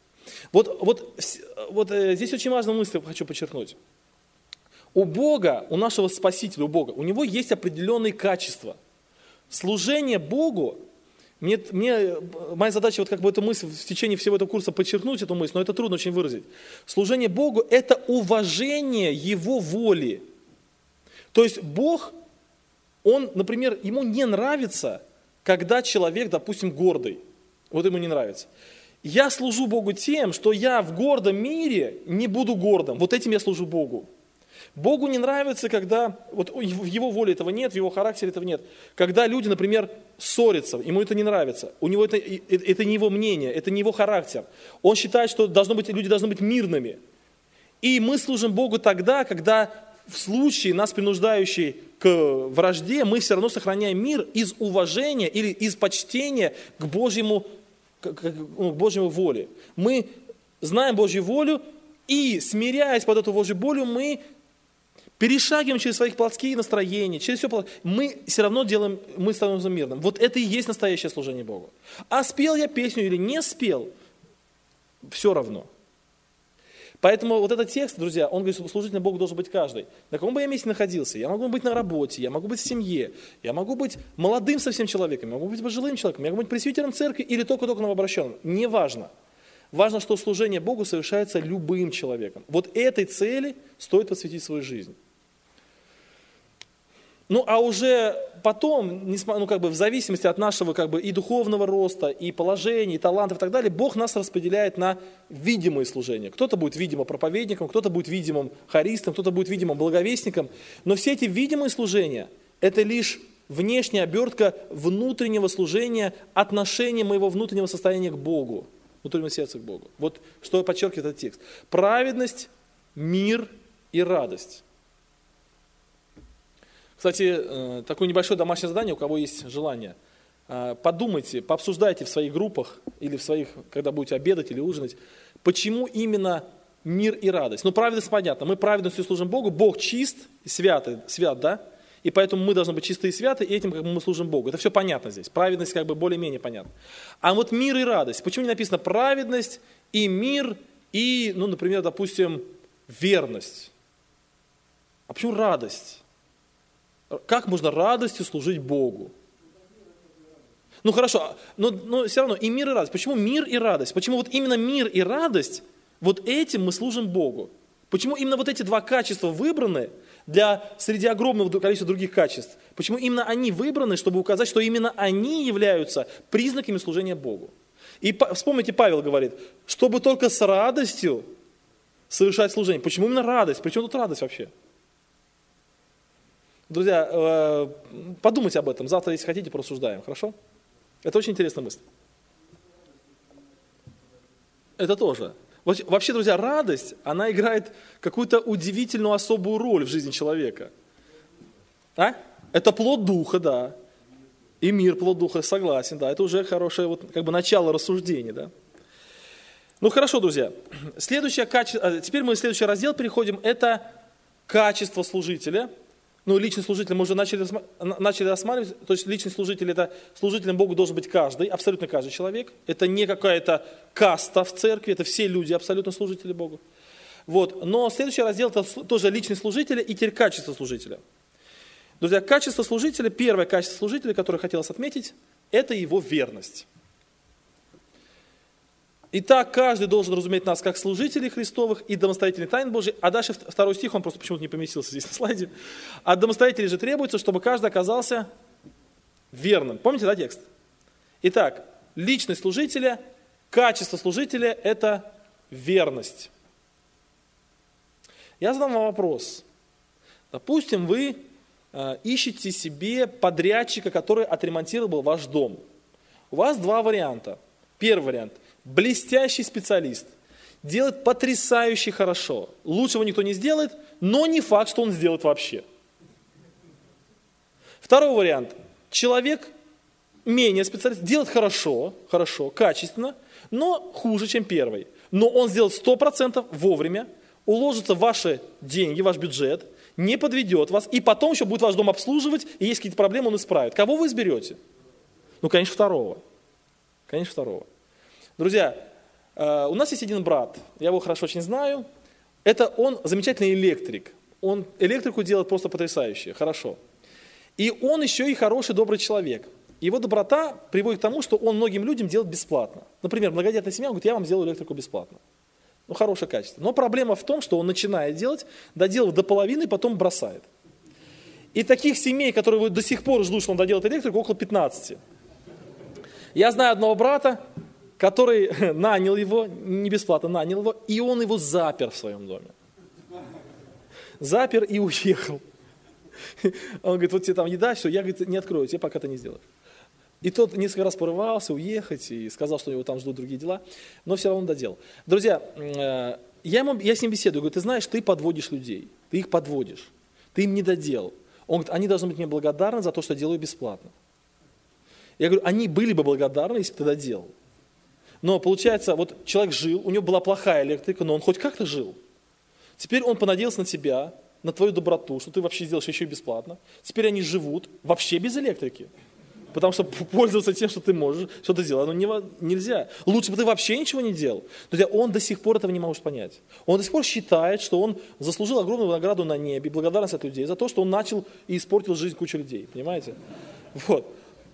Вот здесь очень важную мысль хочу подчеркнуть. У Бога, у нашего Спасителя, у Бога, у Него есть определенные качества. Служение Богу, моя задача эту мысль в течение всего этого курса подчеркнуть эту мысль, но это трудно очень выразить. Служение Богу – это уважение Его воли. То есть Бог, Он, например, Ему не нравится, когда человек, допустим, гордый. Вот Ему не нравится. Я служу Богу тем, что я в гордом мире не буду гордым. Вот этим я служу Богу. Богу не нравится, когда, в Его воле этого нет, в Его характере этого нет. Когда люди, например, ссорятся, Ему это не нравится. У Него это не Его мнение, это не Его характер. Он считает, что люди должны быть мирными. И мы служим Богу тогда, когда в случае нас принуждающей к вражде, мы все равно сохраняем мир из уважения или из почтения к Божьему воле. Мы знаем Божью волю, и, смиряясь под эту Божью волю, мы перешагиваем через свои плотские настроения, через все, мы все равно мы становимся мирным. Вот это и есть настоящее служение Богу. А спел я песню или не спел, все равно. Поэтому этот текст, друзья, он говорит, что служителем Богу должен быть каждый. На каком бы я месте находился, я могу быть на работе, я могу быть в семье, я могу быть молодым совсем человеком, я могу быть пожилым человеком, я могу быть пресвитером церкви или только-только новообращенным. Неважно. Важно, что служение Богу совершается любым человеком. Вот этой цели стоит посвятить свою жизнь. А уже потом, в зависимости от нашего и духовного роста, и положения, и талантов и так далее, Бог нас распределяет на видимые служения. Кто-то будет видимо проповедником, кто-то будет видимым хористом, кто-то будет видимым благовестником. Но все эти видимые служения – это лишь внешняя обертка внутреннего служения, отношения моего внутреннего состояния к Богу, внутреннего сердца к Богу. Вот что подчеркивает этот текст. Праведность, мир и радость. Кстати, такое небольшое домашнее задание, у кого есть желание. Подумайте, пообсуждайте в своих группах или когда будете обедать или ужинать, почему именно мир и радость. Праведность понятно, мы праведностью служим Богу, Бог чист и свят, да? И поэтому мы должны быть чисты и святы, и этим мы служим Богу. Это все понятно здесь, праведность более-менее понятна. А вот мир и радость, почему не написано праведность и мир и, например, допустим, верность? А почему радость? Как можно радостью служить Богу? Хорошо, но все равно и мир и радость. Почему мир и радость? Почему вот именно мир и радость, вот этим мы служим Богу? Почему именно вот эти два качества выбраны среди огромного количества других качеств? Почему именно они выбраны, чтобы указать, что именно они являются признаками служения Богу? И вспомните, Павел говорит, чтобы только с радостью совершать служение. Почему именно радость? Причем тут радость вообще? Друзья, подумайте об этом. Завтра, если хотите, порассуждаем. Хорошо? Это очень интересная мысль. Это тоже. Вообще, друзья, радость, она играет какую-то удивительную особую роль в жизни человека. Это плод духа, да. И мир плод духа, согласен, да. Это уже хорошее начало рассуждения, да. Хорошо, друзья. Теперь мы в следующий раздел переходим. Это качество служителя. Личный служитель мы уже начали рассматривать. То есть личный служитель, это служителем Богу должен быть каждый, абсолютно каждый человек. Это не какая-то каста в церкви, это все люди абсолютно служители Богу. Но следующий раздел это тоже личный служитель и теперь качество служителя. Друзья, качество служителя, первое качество служителя, которое хотелось отметить, это его верность. Итак, каждый должен разуметь нас как служителей Христовых и домостроителей тайн Божьих. А дальше второй стих, он просто почему-то не поместился здесь на слайде. От домостроителей же требуется, чтобы каждый оказался верным. Помните, да, текст? Итак, личность служителя, качество служителя – это верность. Я задам вам вопрос. Допустим, вы ищете себе подрядчика, который отремонтировал ваш дом. У вас два варианта. Первый вариант – блестящий специалист, делает потрясающе хорошо. Лучшего никто не сделает, но не факт, что он сделает вообще. Второй вариант. Человек менее специалист, делает хорошо, качественно, но хуже, чем первый. Но он сделает 100% вовремя, уложится в ваши деньги, ваш бюджет, не подведет вас, и потом еще будет ваш дом обслуживать, и есть какие-то проблемы, он исправит. Кого вы изберете? Ну, конечно, второго. Конечно, второго. Друзья, у нас есть один брат, я его хорошо очень знаю. Это он замечательный электрик. Он электрику делает просто потрясающе, хорошо. И он еще и хороший, добрый человек. Его доброта приводит к тому, что он многим людям делает бесплатно. Например, многодетная семья, он говорит, я вам сделаю электрику бесплатно. Ну, хорошее качество. Но проблема в том, что он начинает делать, доделав до половины, потом бросает. И таких семей, которые до сих пор ждут, что он доделает электрику, около 15. Я знаю одного брата, который нанял его, не бесплатно нанял его, и он его запер в своем доме. Запер и уехал. Он говорит, вот тебе там еда, все, я, говорит, не открою тебе, пока ты не сделаешь. И тот несколько раз порывался уехать и сказал, что у него там ждут другие дела, но все равно доделал. Друзья, я с ним беседую, говорю, ты знаешь, ты подводишь людей, ты их подводишь, ты им не доделал. Он говорит, они должны быть мне благодарны за то, что я делаю бесплатно. Я говорю, они были бы благодарны, если бы ты доделал. Но получается, вот человек жил, у него была плохая электрика, но он хоть как-то жил. Теперь он понадеялся на тебя, на твою доброту, что ты вообще сделаешь еще и бесплатно. Теперь они живут вообще без электрики. Потому что пользоваться тем, что ты можешь, что ты делаешь, нельзя. Лучше бы ты вообще ничего не делал. Друзья, он до сих пор этого не может понять. Он до сих пор считает, что он заслужил огромную награду на небе, благодарность от людей за то, что он начал и испортил жизнь кучи людей. Понимаете? Вот.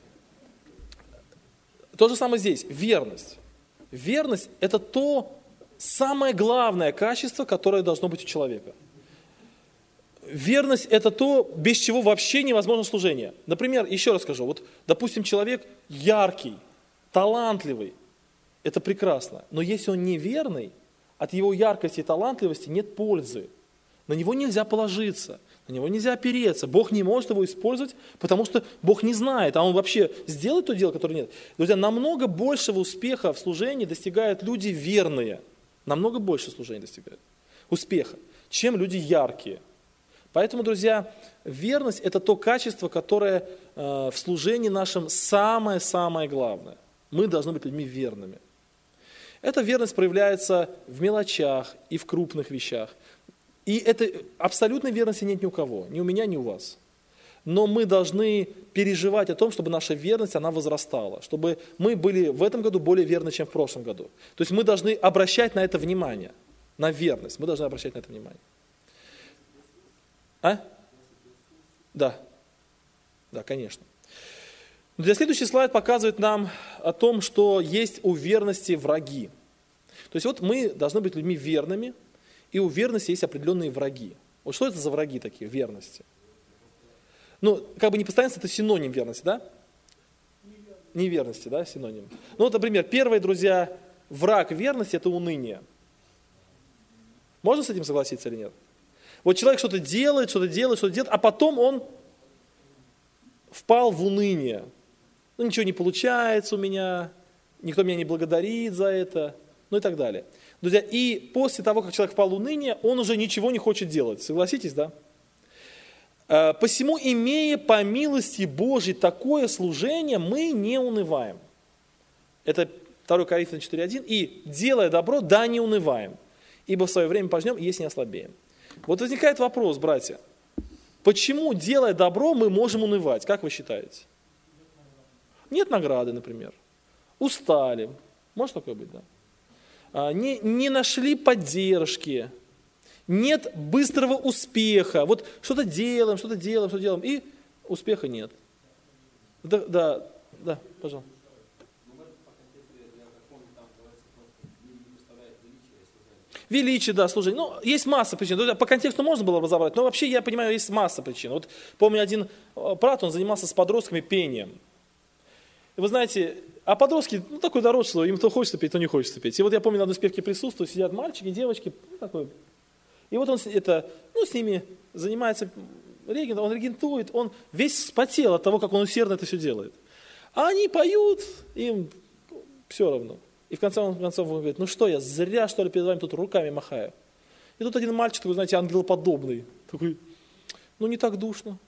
То же самое здесь. Верность. Верность – это то самое главное качество, которое должно быть у человека. Верность – это то, без чего вообще невозможно служение. Например, еще раз скажу, вот, допустим, человек яркий, талантливый, это прекрасно, но если он неверный, от его яркости и талантливости нет пользы. На него нельзя положиться, на него нельзя опереться. Бог не может его использовать, потому что Бог не знает, а он вообще сделает то дело, которое нет. Друзья, намного большего успеха в служении достигают люди верные, намного больше служения достигают успеха, чем люди яркие. Поэтому, друзья, верность – это то качество, которое в служении нашем самое-самое главное. Мы должны быть людьми верными. Эта верность проявляется в мелочах и в крупных вещах. И этой абсолютной верности нет ни у кого, ни у меня, ни у вас. Но мы должны переживать о том, чтобы наша верность, она возрастала, чтобы мы были в этом году более верны, чем в прошлом году. То есть мы должны обращать на это внимание, на верность, мы должны обращать на это внимание. А? Да. Да, конечно. Следующий слайд показывает нам о том, что есть у верности враги. То есть вот мы должны быть людьми верными, и у верности есть определенные враги. Вот что это за враги такие, верности? Ну, как бы непостоянство – это синоним верности, да? Неверности, да, синоним. Ну вот, например, первый, друзья, враг верности – это уныние. Можно с этим согласиться или нет? Вот человек что-то делает, а потом он впал в уныние. Ну, ничего не получается у меня, никто меня не благодарит за это, ну и так далее. Друзья, и после того, как человек впал в уныние, он уже ничего не хочет делать. Согласитесь, да? Посему, имея по милости Божьей такое служение, мы не унываем. Это 2 Коринфянам 4:1. И, делая добро, да не унываем, ибо в свое время пожнем, если не ослабеем. Вот возникает вопрос, братья, почему, делая добро, мы можем унывать? Как вы считаете? Нет награды, например. Устали. Может такое быть, да? Не нашли поддержки. Нет быстрого успеха. Вот что-то делаем, и успеха нет. Да, пожалуйста. Величие, да, служение. Ну, есть масса причин. По контексту можно было разобрать, но вообще, я понимаю, есть масса причин. Вот помню, один брат, он занимался с подростками пением. И вы знаете, а подростки, ну, такой народ, что им то хочется петь, то не хочется петь. И вот я помню, на одной спевке присутствую, сидят мальчики, девочки, ну, такой. И вот он с ними занимается, он регентует, он весь вспотел от того, как он усердно это все делает. А они поют, им все равно. И в конце концов он говорит, ну что, я зря, что ли, перед вами тут руками махаю. И тут один мальчик, такой, знаете, ангелоподобный, такой, ну не так душно.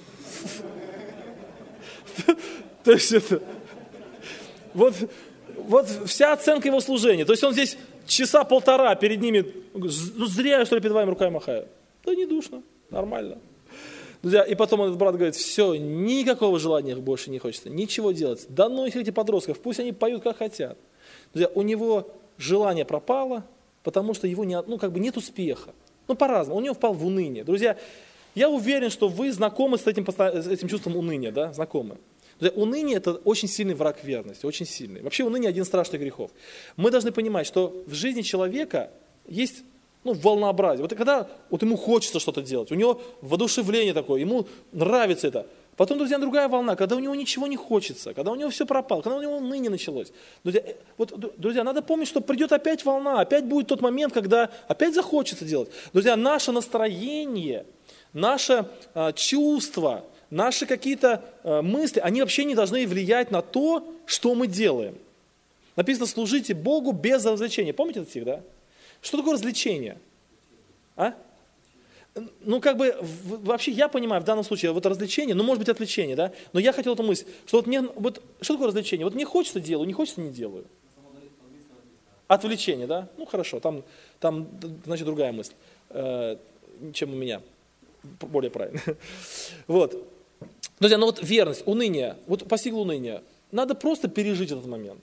То есть это... Вот вся оценка его служения. То есть он здесь часа полтора перед ними, ну зря я, что ли, перед вами руками махаю. Да не душно, нормально. Друзья, и потом этот брат говорит, все, никакого желания больше не хочется, ничего делать. Да ну их эти подростков, пусть они поют как хотят. Друзья, у него желание пропало, потому что его нет успеха. Ну по-разному, у него впал в уныние. Друзья, я уверен, что вы знакомы с этим чувством уныния, да, знакомы. Друзья, уныние – это очень сильный враг верности, очень сильный. Вообще уныние – один из страшных грехов. Мы должны понимать, что в жизни человека есть волнообразие. Вот когда ему хочется что-то делать, у него воодушевление такое, ему нравится это. Потом, друзья, другая волна, когда у него ничего не хочется, когда у него все пропало, когда у него уныние началось. Друзья, надо помнить, что придет опять волна, опять будет тот момент, когда опять захочется делать. Друзья, наше настроение, наше чувство, наши какие-то мысли, они вообще не должны влиять на то, что мы делаем. Написано, служите Богу без развлечения. Помните этот стих, да? Что такое развлечение? Вообще я понимаю в данном случае развлечение, может быть отвлечение, да? Но я хотел эту мысль, что что такое развлечение? Вот мне хочется делаю, не хочется не делаю. Отвлечение, да? Ну хорошо, там значит другая мысль, чем у меня, более правильно. Вот. Друзья, верность, уныние, постигло уныние, надо просто пережить этот момент.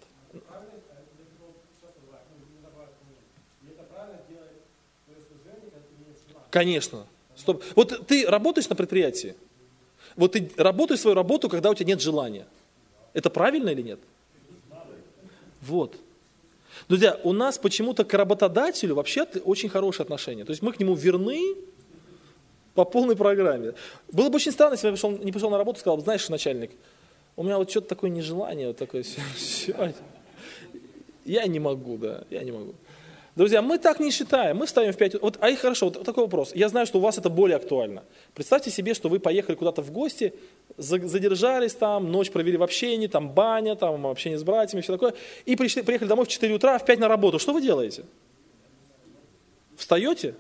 Конечно. Стоп. Вот ты работаешь на предприятии, ты работаешь свою работу, когда у тебя нет желания. Это правильно или нет? Вот. Друзья, у нас почему-то к работодателю вообще очень хорошие отношения. То есть мы к нему верны по полной программе. Было бы очень странно, если я не пошел на работу и сказал, знаешь, начальник, у меня что-то такое нежелание, такое, я не могу, я не могу. Друзья, мы так не считаем, мы встаем в 5 утра. Хорошо, такой вопрос. Я знаю, что у вас это более актуально. Представьте себе, что вы поехали куда-то в гости, задержались там, ночь провели в общении, там баня, там общение с братьями, все такое, и приехали домой в 4 утра, а в 5 на работу. Что вы делаете? Встаете?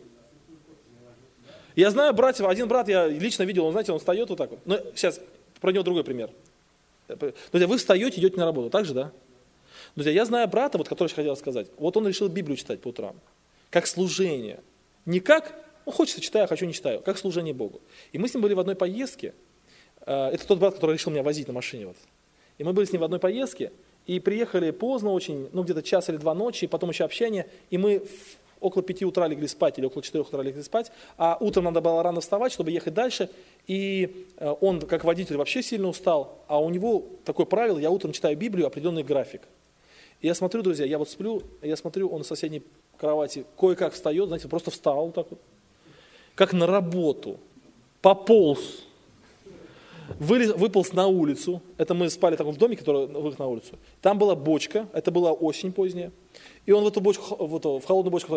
Я знаю братьев, один брат, я лично видел, он встает вот так вот. Но сейчас про него другой пример. Друзья, вы встаете, идете на работу, так же, да? Друзья, я знаю брата, который я хотел сказать, он решил Библию читать по утрам, как служение. Не как, хочется читаю, хочу не читаю, как служение Богу. И мы с ним были в одной поездке, это тот брат, который решил меня возить на машине. И мы были с ним в одной поездке, и приехали поздно очень, где-то час или 2 ночи, потом еще общение, и мы около 5 утра легли спать, или около 4 утра легли спать, а утром надо было рано вставать, чтобы ехать дальше, и он, как водитель, вообще сильно устал, а у него такое правило, я утром читаю Библию, определенный график. И я смотрю, друзья, я сплю, я смотрю, он на соседней кровати кое-как встает, просто встал так вот, как на работу, пополз, выполз на улицу, это мы спали в домике, который выход на улицу, там была бочка, это была осень поздняя, и он в эту бочку, в холодную бочку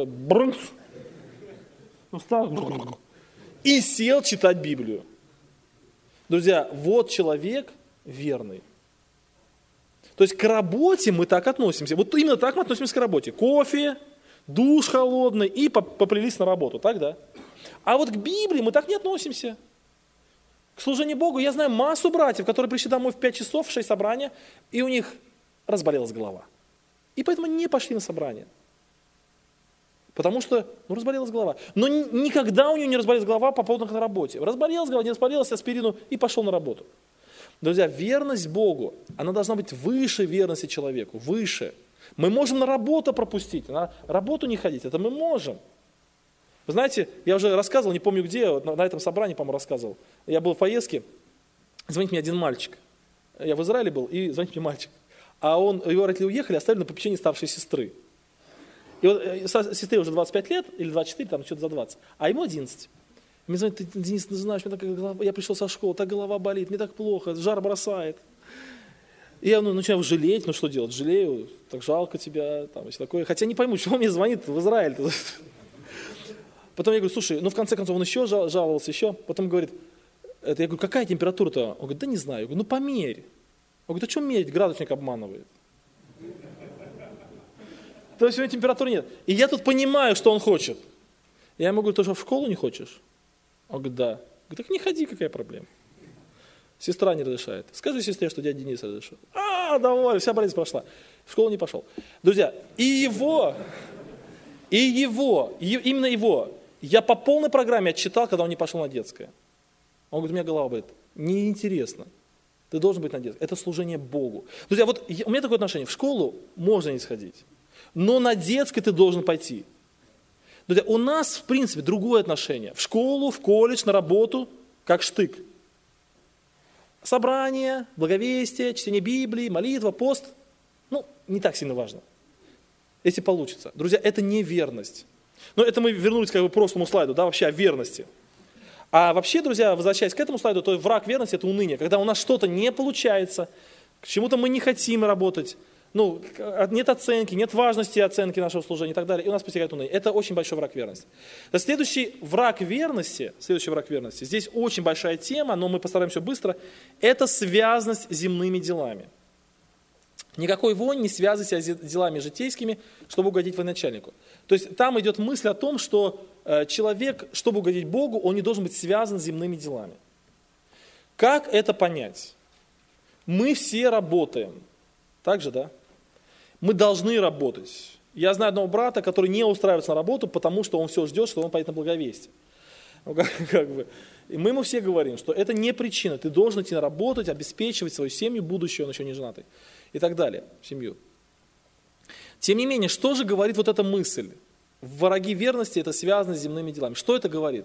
встал и сел читать Библию. Друзья, вот человек верный. То есть к работе мы так относимся. Вот именно так мы относимся к работе. Кофе, душ холодный и поплелись на работу. Так, да? А вот к Библии мы так не относимся. К служению Богу я знаю массу братьев, которые пришли домой в 5 часов, в 6 собрания, и у них разболелась голова. И поэтому не пошли на собрание. Потому что разболелась голова. Но никогда у нее не разболелась голова по поводу на работе. Разболелась голова, не разболелась, аспирину и пошел на работу. Друзья, верность Богу, она должна быть выше верности человеку, выше. Мы можем на работу пропустить, на работу не ходить, это мы можем. Вы знаете, я уже рассказывал, не помню где, на этом собрании, по-моему, рассказывал. Я был в поездке, звонит мне один мальчик. Я в Израиле был, и звонит мне мальчик. А его родители уехали, оставили на попечение старшей сестры. И сестре уже 25 лет, или 24, там что-то за 20, а ему 11. Мне звонит, ты, Денис, ты знаешь, я пришел со школы, так голова болит, мне так плохо, жар бросает. И я начинаю жалеть, что делать, жалею, так жалко тебя, и все такое. Хотя не пойму, чего он мне звонит в Израиль. Потом я говорю, слушай, в конце концов он еще жаловался, еще. Потом говорит, я говорю, какая температура-то? Он говорит, да не знаю. Я говорю, померь. Он говорит, а что мерить, градусник обманывает. то есть у него температуры нет. И я тут понимаю, что он хочет. Я ему говорю, ты что, в школу не хочешь? Он говорит, да. Я говорю, так не ходи, какая проблема. Сестра не разрешает. Скажи сестре, что дядя Денис разрешил. Довольно, вся болезнь прошла. В школу не пошел. Друзья, именно его, я по полной программе отчитал, когда он не пошел на детское. Он говорит, у меня голова болит. Неинтересно. Ты должен быть на детское. Это служение Богу. Друзья, вот у меня такое отношение. В школу можно не сходить, но на детское ты должен пойти. Друзья, у нас, в принципе, другое отношение. В школу, в колледж, на работу, как штык. Собрание, благовестие, чтение Библии, молитва, пост. Не так сильно важно, если получится. Друзья, это не верность. Но это мы вернулись к прошлому слайду, вообще о верности. А вообще, друзья, возвращаясь к этому слайду, то враг верности – это уныние. Когда у нас что-то не получается, к чему-то мы не хотим работать, нет оценки, нет важности оценки нашего служения и так далее, и у нас постигает уныние. Это очень большой враг верности. Следующий враг верности, здесь очень большая тема, но мы постараемся быстро, это связанность с земными делами. Никакой вонь не связывайся с делами житейскими, чтобы угодить военачальнику. То есть там идет мысль о том, что человек, чтобы угодить Богу, он не должен быть связан с земными делами. Как это понять? Мы все работаем. Так же, да? Мы должны работать. Я знаю одного брата, который не устраивается на работу, потому что он все ждет, что он поедет на благовестие. И мы ему все говорим, что это не причина. Ты должен идти работать, обеспечивать свою семью, будущее, он еще не женатый. И так далее, семью. Тем не менее, что же говорит вот эта мысль? Враги верности – это связано с земными делами. Что это говорит?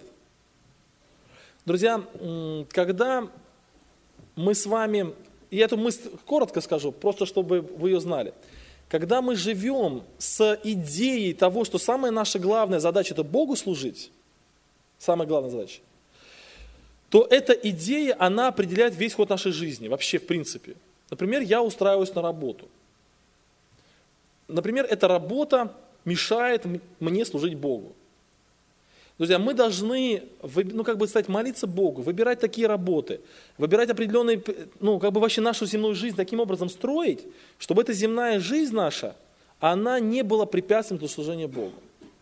Друзья, когда мы с вами, я эту мысль коротко скажу, просто чтобы вы ее знали. Когда мы живем с идеей того, что самая наша главная задача – это Богу служить, самая главная задача, то эта идея, она определяет весь ход нашей жизни, вообще в принципе. Например, я устраиваюсь на работу. Например, эта работа мешает мне служить Богу. Друзья, мы должны, молиться Богу, выбирать такие работы, выбирать определенные, вообще нашу земную жизнь таким образом строить, чтобы эта земная жизнь наша, она не была препятствием для служения Богу.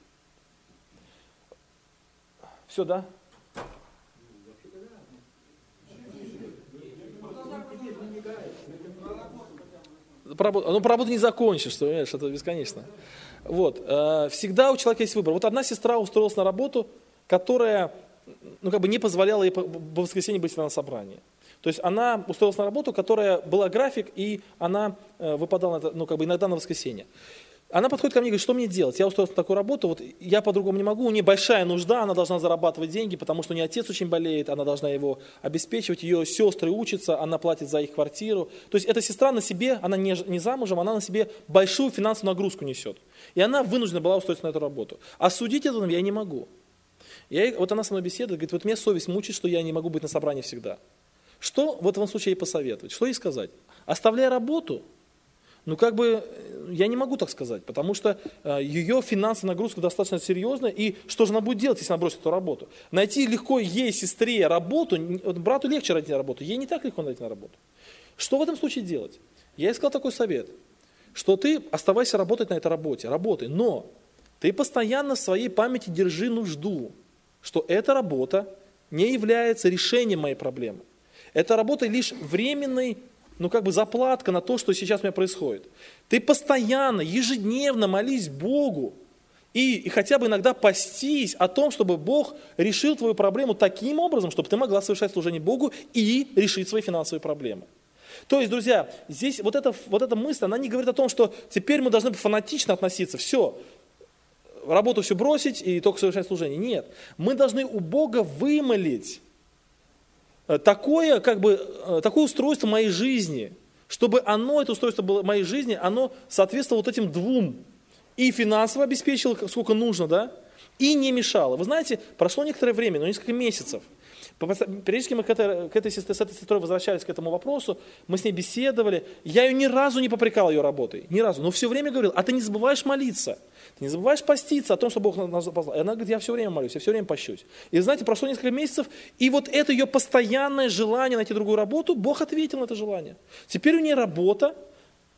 Все, да? Про работу не закончишь, понимаешь, это бесконечно. Всегда у человека есть выбор. Одна сестра устроилась на работу, которая не позволяла ей по воскресенье быть на собрании. То есть она устроилась на работу, которая была график, и она выпадала иногда на воскресенье. Она подходит ко мне и говорит, что мне делать? Я устроился на такую работу, я по-другому не могу, у нее большая нужда, она должна зарабатывать деньги, потому что у нее отец очень болеет, она должна его обеспечивать, ее сестры учатся, она платит за их квартиру. То есть эта сестра на себе, она не замужем, она на себе большую финансовую нагрузку несет. И она вынуждена была устроиться на эту работу. А судить это я не могу. Она со мной беседует, говорит, меня совесть мучает, что я не могу быть на собрании всегда. Что в этом случае ей посоветовать? Что ей сказать? Оставляй работу. Я не могу так сказать, потому что ее финансовая нагрузка достаточно серьезная, и что же она будет делать, если она бросит эту работу? Найти легко ей, сестре, работу, брату легче найти на работу, ей не так легко найти на работу. Что в этом случае делать? Я ей сказал такой совет, что ты оставайся работать на этой работе, работай, но ты постоянно в своей памяти держи нужду, что эта работа не является решением моей проблемы. Эта работа лишь временной, заплатка на то, что сейчас у меня происходит. Ты постоянно, ежедневно молись Богу и хотя бы иногда постись о том, чтобы Бог решил твою проблему таким образом, чтобы ты могла совершать служение Богу и решить свои финансовые проблемы. То есть, друзья, здесь эта мысль, она не говорит о том, что теперь мы должны фанатично относиться, все, работу все бросить и только совершать служение. Нет, мы должны у Бога вымолить такое устройство моей жизни, чтобы это устройство моей жизни, оно соответствовало этим двум. И финансово обеспечило, сколько нужно, да, и не мешало. Вы знаете, прошло некоторое время, несколько месяцев. Периодически мы с этой сестрой возвращались к этому вопросу, мы с ней беседовали. Я ее ни разу не попрекал ее работой, ни разу, но все время говорил, а ты не забываешь молиться, ты не забываешь поститься о том, что Бог нас позвал. И она говорит, я все время молюсь, я все время пощусь. И знаете, прошло несколько месяцев, и это ее постоянное желание найти другую работу, Бог ответил на это желание. Теперь у нее работа,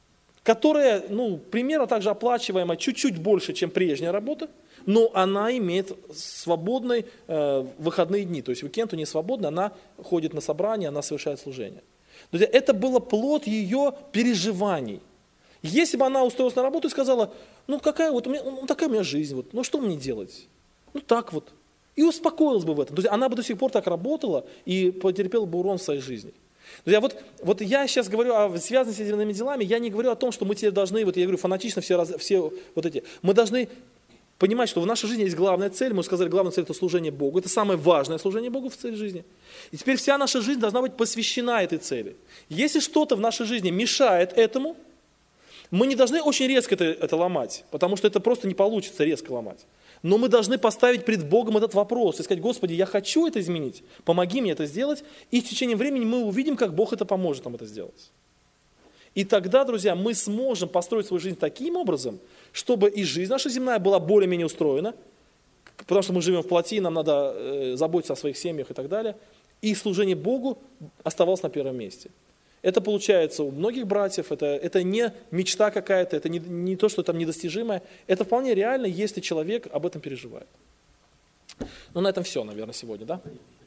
которая, примерно так же оплачиваемая, чуть-чуть больше, чем прежняя работа, но она имеет свободные выходные дни. То есть уикенд у нее свободный, она ходит на собрания, она совершает служение. Друзья, это было плод ее переживаний. Если бы она устроилась на работу и сказала, такая у меня жизнь, что мне делать? Так вот. И успокоилась бы в этом. Друзья, она бы до сих пор так работала и потерпела бы урон в своей жизни. Друзья, вот я сейчас говорю о связанности с земными делами, я не говорю о том, что мы теперь должны, я говорю, фанатично все вот эти. Мы должны понимать, что в нашей жизни есть главная цель, мы сказали, главная цель – это служение Богу, это самое важное служение Богу в цель жизни. И теперь вся наша жизнь должна быть посвящена этой цели. Если что-то в нашей жизни мешает этому, мы не должны очень резко это ломать, потому что это просто не получится резко ломать. Но мы должны поставить пред Богом этот вопрос и сказать, Господи, я хочу это изменить, помоги мне это сделать, и в течение времени мы увидим, как Бог это поможет нам это сделать. И тогда, друзья, мы сможем построить свою жизнь таким образом, чтобы и жизнь наша земная была более-менее устроена, потому что мы живем в плоти, нам надо заботиться о своих семьях и так далее, и служение Богу оставалось на первом месте. Это получается у многих братьев, это не мечта какая-то, это не то, что там недостижимое, это вполне реально, если человек об этом переживает. На этом все, наверное, сегодня, да?